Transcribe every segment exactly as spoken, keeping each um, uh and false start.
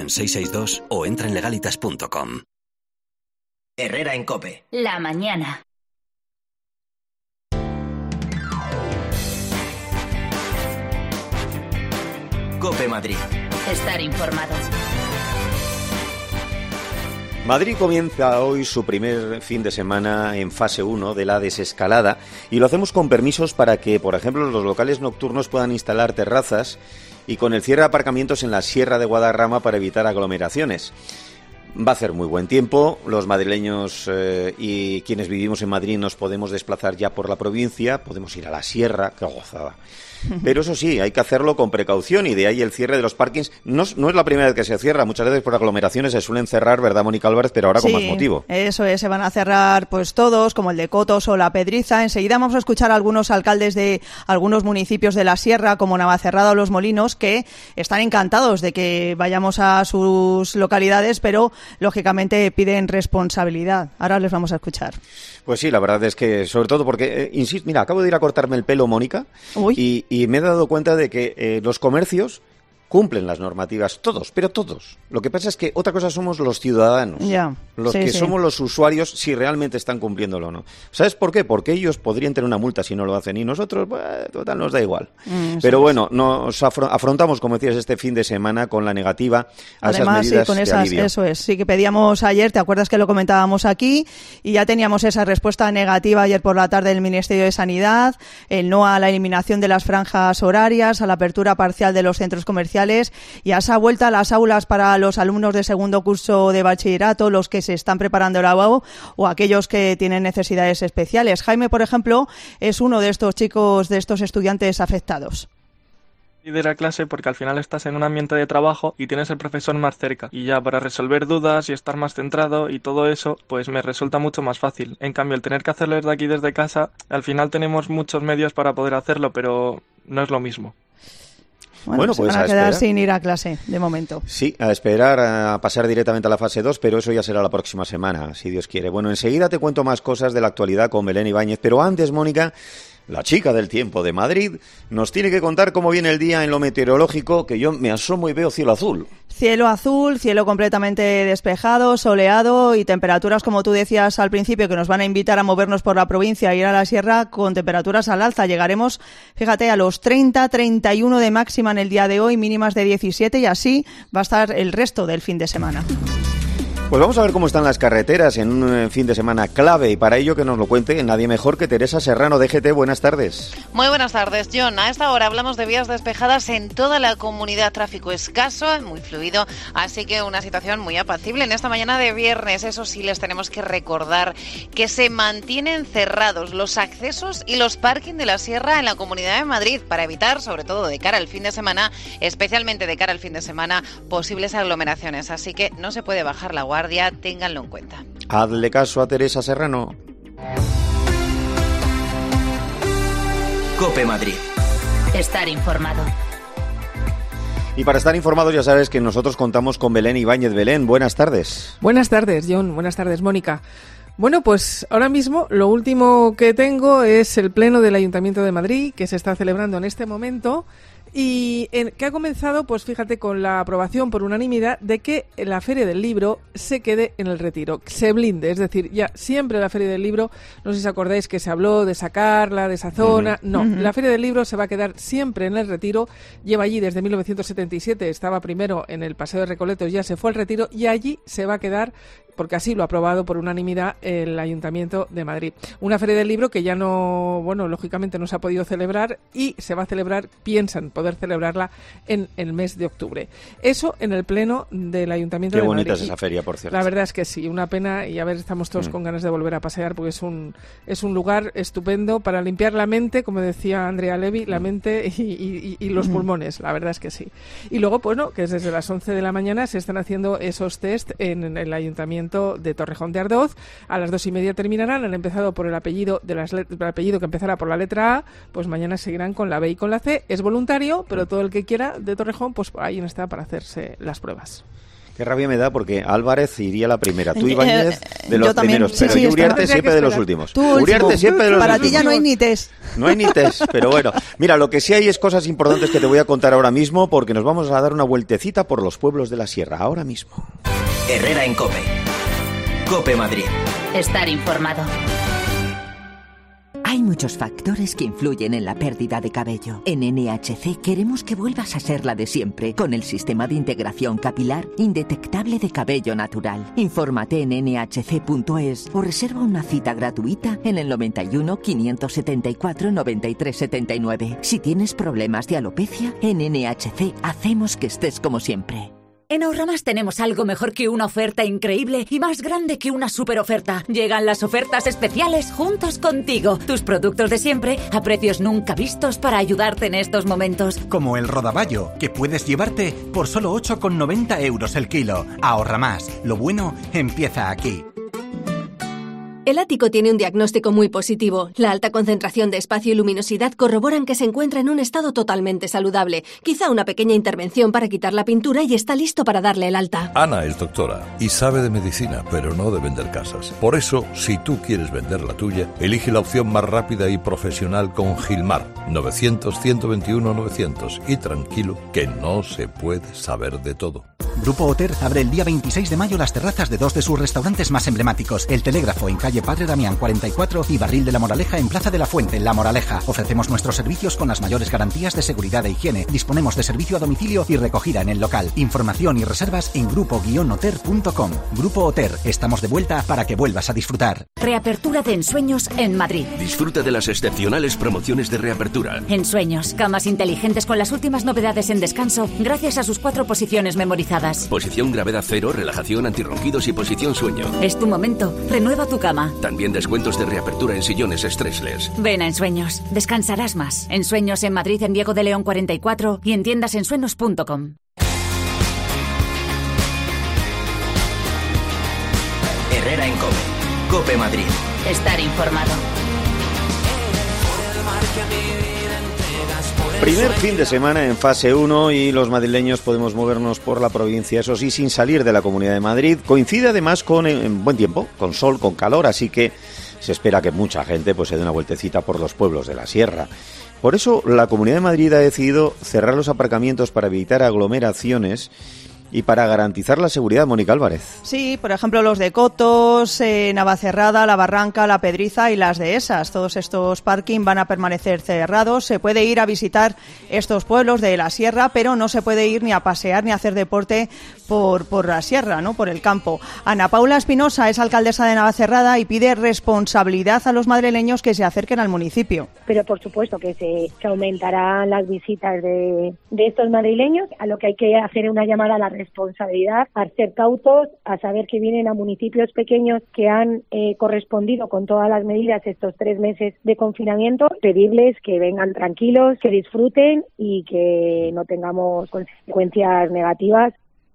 un seis seis dos o entra en legalitas punto com. Herrera en COPE. La mañana. COPE Madrid. Estar informado. Madrid comienza hoy su primer fin de semana en fase uno de la desescalada y lo hacemos con permisos para que, por ejemplo, los locales nocturnos puedan instalar terrazas y con el cierre de aparcamientos en la Sierra de Guadarrama para evitar aglomeraciones. Va a hacer muy buen tiempo, los madrileños eh, y quienes vivimos en Madrid nos podemos desplazar ya por la provincia, podemos ir a la sierra, qué gozada. Pero eso sí, hay que hacerlo con precaución y de ahí el cierre de los parkings. No, no es la primera vez que se cierra, muchas veces por aglomeraciones se suelen cerrar, ¿verdad, Mónica Álvarez? Pero ahora sí, con más motivo. Eso es, se van a cerrar pues todos, como el de Cotos o La Pedriza. Enseguida vamos a escuchar a algunos alcaldes de algunos municipios de la sierra, como Navacerrada o Los Molinos, que están encantados de que vayamos a sus localidades, pero lógicamente piden responsabilidad. Ahora les vamos a escuchar. Pues sí, la verdad es que, sobre todo porque, eh, insisto, mira, acabo de ir a cortarme el pelo, Mónica, y, y me he dado cuenta de que eh, los comercios cumplen las normativas, todos, pero todos. Lo que pasa es que otra cosa somos los ciudadanos, ya, los sí, que sí. somos los usuarios, si realmente están cumpliéndolo o no. ¿Sabes por qué? Porque ellos podrían tener una multa si no lo hacen y nosotros, pues, total, nos da igual. Mm, pero bueno, nos afrontamos, como decías, este fin de semana con la negativa a Además, esas medidas sí, con de esas, alivio. Eso es, sí que pedíamos ayer, ¿te acuerdas que lo comentábamos aquí? Y ya teníamos esa respuesta negativa ayer por la tarde del Ministerio de Sanidad, el no a la eliminación de las franjas horarias, a la apertura parcial de los centros comerciales y a esa vuelta a las aulas para los alumnos de segundo curso de bachillerato, los que se están preparando la U A U o aquellos que tienen necesidades especiales. Jaime, por ejemplo, es uno de estos chicos, de estos estudiantes afectados. De la clase porque al final estás en un ambiente de trabajo y tienes el profesor más cerca y ya para resolver dudas y estar más centrado y todo eso pues me resulta mucho más fácil. En cambio el tener que hacerlo desde aquí, desde casa, al final tenemos muchos medios para poder hacerlo, pero no es lo mismo. Bueno, bueno, se pues van a, a quedar esperar. sin ir a clase, de momento. Sí, a esperar a pasar directamente a la fase dos, pero eso ya será la próxima semana, si Dios quiere. Bueno, enseguida te cuento más cosas de la actualidad con Belén Ibáñez, pero antes, Mónica, la chica del tiempo de Madrid, nos tiene que contar cómo viene el día en lo meteorológico, que yo me asomo y veo cielo azul. Cielo azul, cielo completamente despejado, soleado y temperaturas, como tú decías al principio, que nos van a invitar a movernos por la provincia, a ir a la sierra con temperaturas al alza. Llegaremos, fíjate, a los treinta, treinta y uno de máxima en el día de hoy, mínimas de diecisiete y así va a estar el resto del fin de semana. Pues vamos a ver cómo están las carreteras en un fin de semana clave y para ello que nos lo cuente nadie mejor que Teresa Serrano de G T. Buenas tardes. Muy buenas tardes, John. A esta hora hablamos de vías despejadas en toda la comunidad, tráfico escaso, muy fluido, así que una situación muy apacible en esta mañana de viernes. Eso sí, les tenemos que recordar que se mantienen cerrados los accesos y los parking de la sierra en la Comunidad de Madrid para evitar, sobre todo de cara al fin de semana, especialmente de cara al fin de semana, posibles aglomeraciones. Así que no se puede bajar la guardia. Ténganlo en cuenta. Hazle caso a Teresa Serrano. COPE Madrid. Estar informado. Y para estar informados ya sabes que nosotros contamos con Belén Ibáñez. Belén, buenas tardes. Buenas tardes, John. Buenas tardes, Mónica. Bueno, pues ahora mismo lo último que tengo es el pleno del Ayuntamiento de Madrid, que se está celebrando en este momento y en, que ha comenzado, pues fíjate, con la aprobación por unanimidad de que la Feria del Libro se quede en el Retiro, se blinde, es decir, ya siempre la Feria del Libro, no sé si os acordáis que se habló de sacarla de esa zona, uh-huh. no, uh-huh. la Feria del Libro se va a quedar siempre en el Retiro, lleva allí desde mil novecientos setenta y siete, estaba primero en el Paseo de Recoletos, ya se fue al Retiro y allí se va a quedar porque así lo ha aprobado por unanimidad el Ayuntamiento de Madrid. Una Feria del Libro que ya no, bueno, lógicamente no se ha podido celebrar y se va a celebrar, piensan poder celebrarla en el mes de octubre. Eso en el pleno del Ayuntamiento Qué de Madrid. Qué bonita es esa feria, por cierto. La verdad es que sí, una pena y a ver, estamos todos mm. con ganas de volver a pasear porque es un es un lugar estupendo para limpiar la mente, como decía Andrea Levy, la mente y, y, y los pulmones, la verdad es que sí. Y luego, pues no, que desde las once de la mañana se están haciendo esos test en el Ayuntamiento de Torrejón de Ardoz. A las dos y media terminarán. Han empezado por el apellido de las let- el apellido que empezará por la letra A, pues mañana seguirán con la B y con la C. Es voluntario, pero todo el que quiera de Torrejón, pues ahí está para hacerse las pruebas. Qué rabia me da porque Álvarez iría la primera, tú Ibáñez de los yo también, primeros, sí, pero sí, yo Uriarte está- siempre de los esperar. últimos. Tú último. Uriarte siempre de los Para últimos. ti ya no hay ni test. No hay ni test, pero bueno. Mira, lo que sí hay es cosas importantes que te voy a contar ahora mismo porque nos vamos a dar una vueltecita por los pueblos de la sierra, ahora mismo. Herrera en COPE. COPE Madrid. Estar informado. Hay muchos factores que influyen en la pérdida de cabello. En N H C queremos que vuelvas a ser la de siempre, con el sistema de integración capilar indetectable de cabello natural. Infórmate en ene hache ce punto es o reserva una cita gratuita en el noventa y uno, quinientos setenta y cuatro, noventa y tres setenta y nueve. Si tienes problemas de alopecia, en N H C hacemos que estés como siempre. En Ahorramás tenemos algo mejor que una oferta increíble y más grande que una superoferta. Llegan las ofertas especiales juntos contigo. Tus productos de siempre a precios nunca vistos para ayudarte en estos momentos. Como el rodaballo, que puedes llevarte por solo ocho con noventa euros el kilo. Ahorramás. Lo bueno empieza aquí. El ático tiene un diagnóstico muy positivo. La alta concentración de espacio y luminosidad corroboran que se encuentra en un estado totalmente saludable. Quizá una pequeña intervención para quitar la pintura y está listo para darle el alta. Ana es doctora y sabe de medicina, pero no de vender casas. Por eso, si tú quieres vender la tuya, elige la opción más rápida y profesional con Gilmar. novecientos, ciento veintiuno, novecientos. Y tranquilo, que no se puede saber de todo. Grupo Oter abre el día veintiséis de mayo las terrazas de dos de sus restaurantes más emblemáticos. El Telégrafo en calle Padre Damián cuarenta y cuatro y Barril de la Moraleja en Plaza de la Fuente, en La Moraleja. Ofrecemos nuestros servicios con las mayores garantías de seguridad e higiene. Disponemos de servicio a domicilio y recogida en el local. Información y reservas en grupo guion oter punto com. Grupo Oter, estamos de vuelta para que vuelvas a disfrutar. Reapertura de Ensueños en Madrid. Disfruta de las excepcionales promociones de reapertura. Ensueños, camas inteligentes con las últimas novedades en descanso gracias a sus cuatro posiciones memorizadas. Posición gravedad cero, relajación, antirronquidos y posición sueño. Es tu momento. Renueva tu cama. También descuentos de reapertura en sillones stressless. Ven a Ensueños. Descansarás más. Ensueños en Madrid, en Diego de León cuarenta y cuatro y en tiendas ensueños punto com. Herrera en COPE. COPE Madrid. Estar informado. Primer fin de semana en fase uno y los madrileños podemos movernos por la provincia, eso sí, sin salir de la Comunidad de Madrid. Coincide además con en buen tiempo, con sol, con calor, así que se espera que mucha gente pues se dé una vueltecita por los pueblos de la sierra. Por eso la Comunidad de Madrid ha decidido cerrar los aparcamientos para evitar aglomeraciones y para garantizar la seguridad, Mónica Álvarez. Sí, por ejemplo, los de Cotos, eh, Navacerrada, La Barranca, La Pedriza y las dehesas. Todos estos parking van a permanecer cerrados. Se puede ir a visitar estos pueblos de la sierra, pero no se puede ir ni a pasear ni a hacer deporte por, por la sierra, ¿no? Por el campo. Ana Paula Espinosa es alcaldesa de Navacerrada y pide responsabilidad a los madrileños que se acerquen al municipio. Pero por supuesto que se, se aumentarán las visitas de, de estos madrileños. A lo que hay que hacer es una llamada a la responsabilidad, a ser cautos, a saber que vienen a municipios pequeños que han eh, correspondido con todas las medidas estos tres meses de confinamiento, pedirles que vengan tranquilos, que disfruten y que no tengamos consecuencias negativas.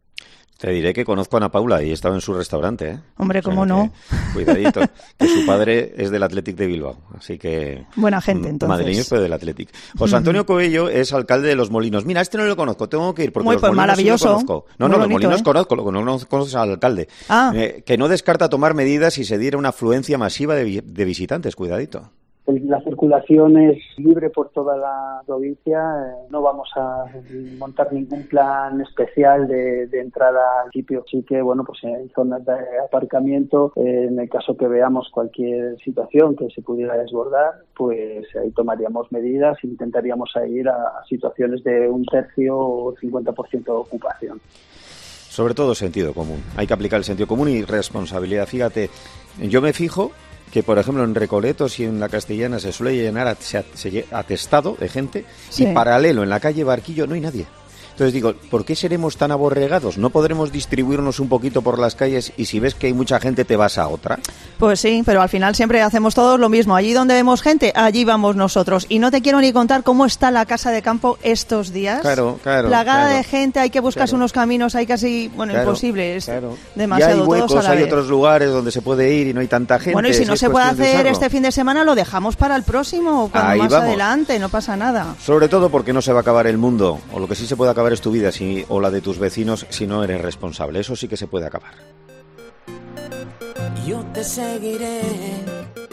Te diré que conozco a Ana Paula y he estado en su restaurante, ¿eh? Hombre, ¿cómo o sea, no? Que, cuidadito, que su padre es del Athletic de Bilbao, así que... Buena gente, entonces. Madrileños, pero del Athletic. José Antonio Coello es alcalde de Los Molinos. Mira, este no lo conozco, tengo que ir, porque Muy, Los pues Molinos maravilloso. sí lo conozco. No, Muy no, bonito, Los Molinos ¿eh? conozco, lo que no conoces al alcalde. Ah. Eh, que no descarta tomar medidas si se diera una afluencia masiva de, vi- de visitantes, cuidadito. La circulación es libre por toda la provincia, eh, no vamos a montar ningún plan especial de, de entrada al sitio, así que bueno, pues hay zonas de aparcamiento, eh, en el caso que veamos cualquier situación que se pudiera desbordar, pues ahí tomaríamos medidas e intentaríamos ir a, a situaciones de un tercio o cincuenta por ciento de ocupación. Sobre todo sentido común, hay que aplicar el sentido común y responsabilidad. Fíjate, yo me fijo que, por ejemplo, en Recoletos y en la Castellana se suele llenar a- se, se atestado de gente Sí. y paralelo en la calle Barquillo no hay nadie. Entonces digo, ¿por qué seremos tan aborregados? ¿No podremos distribuirnos un poquito por las calles y si ves que hay mucha gente te vas a otra? Pues sí, pero al final siempre hacemos todos lo mismo. Allí donde vemos gente, allí vamos nosotros. Y no te quiero ni contar cómo está la casa de campo estos días. Claro, claro. Plagada claro. de gente, hay que buscarse Claro. unos caminos, hay casi, bueno, Claro, imposible, es claro. demasiado y hay huecos, todos a la hay vez. otros lugares donde se puede ir y no hay tanta gente. Bueno, y si no es se puede cuestión de hacer usarlo. este fin de semana, lo dejamos para el próximo, cuando Ahí más vamos. adelante, no pasa nada. Sobre todo porque no se va a acabar el mundo, o lo que sí se puede acabar acabar es tu vida si, o la de tus vecinos si no eres responsable. Eso sí que se puede acabar. Yo te seguiré